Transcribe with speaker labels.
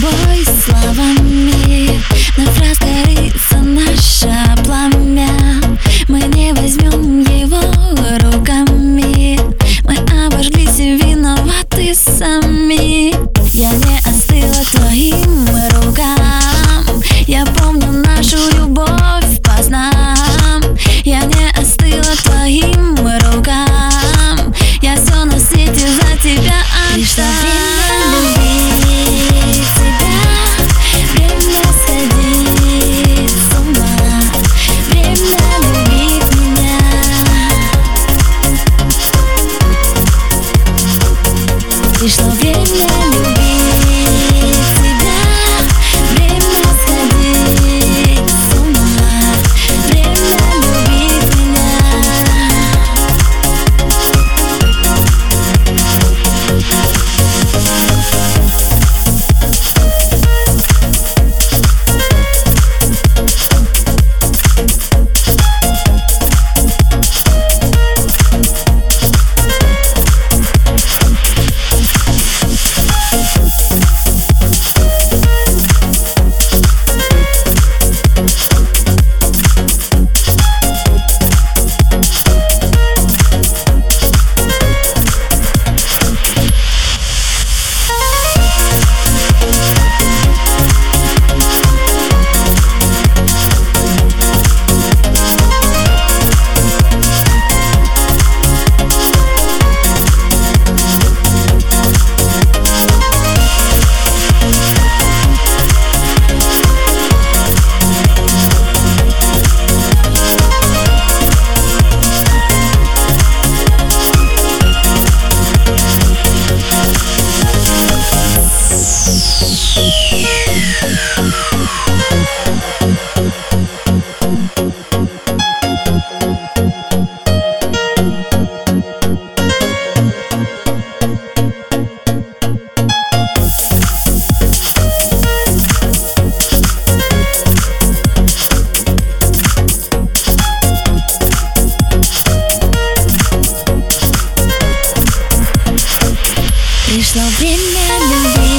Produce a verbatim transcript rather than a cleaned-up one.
Speaker 1: тобой словами, вновь разгорится наше пламя. Мы не возьмем его руками, мы обожглись и виноваты сами. Я не остыла к твоим рукам, я помню нашу любовь по снам. Я не остыла к твоим рукам, я все на свете за тебя отдам. Пришло время любить тебя, время сходить с ума, время любить меня. Пришло время любить тебя, время сходить с ума, время любить меня. Пришло время любить.